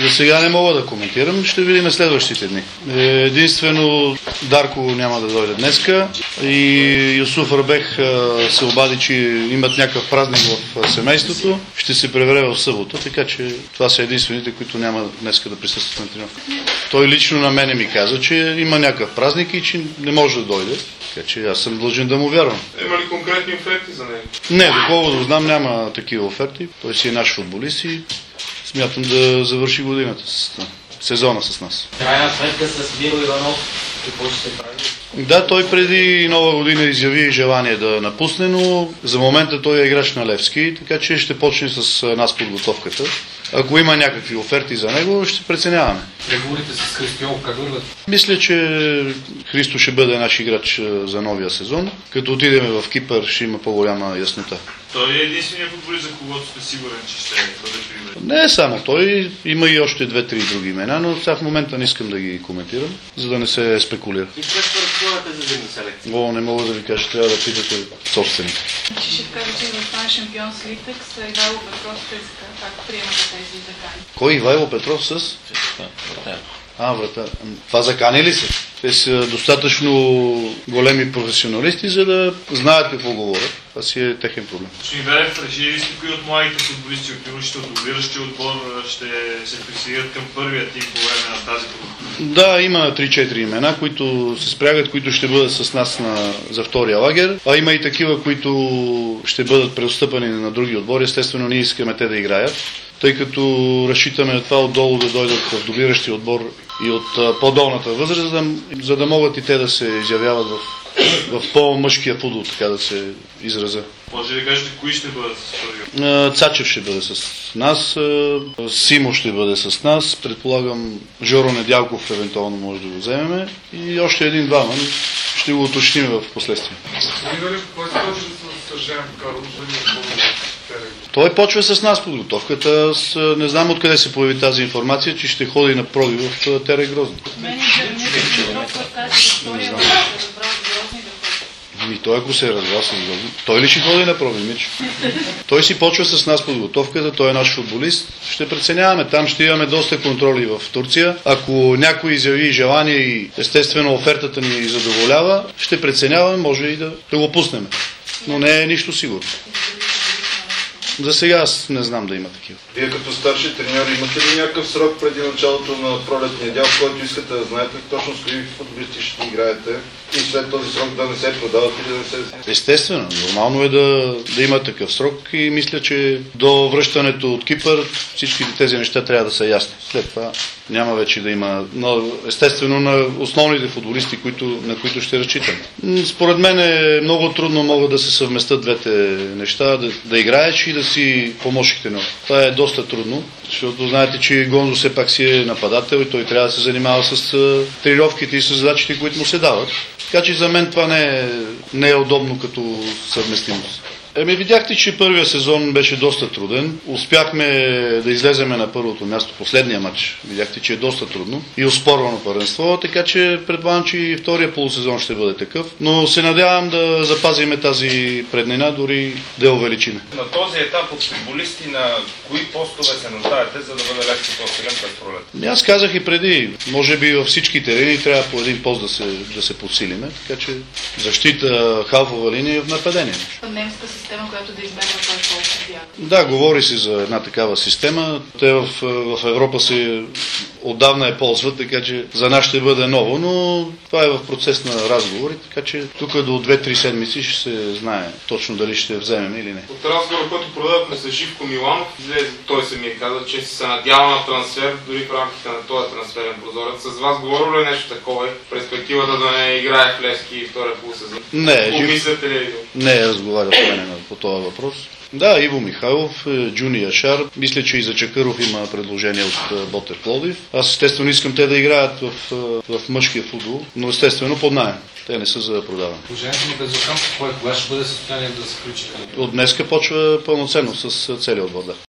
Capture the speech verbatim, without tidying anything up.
За сега не мога да коментирам, ще видим следващите дни. Единствено Дарко няма да дойде днеска и Юсуф Арбех се обади, че имат някакъв празник в семейството. Ще се преведе в събота, така че това са единствените, които няма днеска да присъстват на тренировка. Той лично на мене ми каза, че има някакъв празник и че не може да дойде. Така че аз съм длъжен да му вярвам. Има ли конкретни оферти за него? Не, доколкото знам, няма такива оферти. Той си е наш футболист и смятам да завърши годината, с, сезона с нас. Крайна сметка с Миро Иванов, какво ще се прави? Да, той преди нова година изяви желание да напусне, но за момента той е играч на Левски, така че ще почне с нас подготовката. Ако има някакви оферти за него, ще преценяваме. Преговорите с Христо как върват? Мисля, че Христо ще бъде наш играч за новия сезон. Като отидем в Кипър, ще има по-голяма яснота. Той е единственият футболист, за когото сте сигурен, че ще бъде пример. Не е само той, има и още две-три други имена, но сега в момента не искам да ги коментирам, за да не се спекулира. И след разговорите за зимна селекция? О, не мога да ви кажа, трябва да питате собствените. Че ще кажа, че да стане шампион с Литекс, Ивайло Петров с Физика. Как приемате тези закани? Кой Ивайло Петров с? А, вратар. Това закани ли се? Те са достатъчно големи професионалисти, за да знаят какво говорят. Това си е техен проблем. Господин Велев, решили ли сте кои от младите футболисти от юношите от дублиращия отбор ще се присъединят към първия тим по време на тази програма? Да, има три-четири имена, които се спрягат, които ще бъдат с нас на, за втория лагер, а има и такива, които ще бъдат преотстъпани на други отбори. Естествено, ние искаме те да играят, тъй като разчитаме това отдолу да дойдат в дублиращия отбор и от по-долната възраст, за да, за да могат и те да се изявяват в, в по-мъжкия футбол, така да се изразя. Може да кажете кои ще бъдат с първия? Цачев ще бъде с нас, Симо ще бъде с нас, предполагам Жоро Недялков евентуално може да го вземем и още един-двама, но ще го уточним в последствие. Той почва с нас подготовката. Аз не знам откъде се появи тази информация, че ще ходи на проби в Терек Грозно. И той ако се е разбрал с Грозно, той ли ще ходи на проби, Мич? Той си почва с нас подготовката, той е наш футболист. Ще преценяваме, там ще имаме доста контроли в Турция. Ако някой изяви желание и естествено офертата ни задоволява, ще преценяваме, може и да, да го пуснем. Но не е нищо сигурно. За сега аз не знам да има такива. Вие като старши треньор имате ли някакъв срок преди началото на пролетния дял, в който искате да знаете точно с кои футболисти ще играете и след този срок да не се продават или да не се... Естествено, нормално е да, да има такъв срок и мисля, че до връщането от Кипър всички тези неща трябва да са ясни. След това няма вече да има, но естествено на основните футболисти, които, на които ще разчитам. Според мен е много трудно могат да се съвместят двете неща, да, да играеш и да си помощите. Това е доста трудно, защото знаете, че Гонзо все пак си е нападател и той трябва да се занимава с тренировките и с задачите, които му се дават. Така че за мен това не е, не е удобно като съвместимост. Еми, видяхте, че първия сезон беше доста труден. Успяхме да излеземе на първото място, последния матч. Видяхте, че е доста трудно и оспорвано първенство, така че предполагам, че и втория полусезон ще бъде такъв. Но се надявам да запазиме тази преднина, дори да я увеличиме. На този етап от футболисти на кои постове се нуждаете, за да бъде Левски по-силен през пролет? Аз казах и преди, може би във всички терени трябва по един пост да се, да се подсилиме, така че защита, халфова линия и в нападение. Немска система, която да избегва този полу. Да, говори се за една такава система. Те в, в Европа се отдавна е ползват, така че за нас ще бъде ново, но това е в процес на разговори, така че тук до две-три седмици ще се знае точно дали ще вземем или не. От разговора, който продавахме с Живко Миланов, излезе, той се ми е казал, че се надява на трансфер, дори в рамките на този трансферен прозорец. С вас говори ли нещо такова? Перспективата да не играе в Левски и втория полусезон? Не, Помисляте ли? Не е разговарял с мен по този въпрос. Да, Иво Михайлов, Джуни Яшар. Мисля, че и за Чакъров има предложение от Ботев Пловдив. Аз естествено искам те да играят в, в мъжкия футбол, но естествено под наем. Те не са за да продаване. Положението ми Безокамп, кога ще бъде състояние да се включи? От днеска почва пълноценно с целия отбор. Да.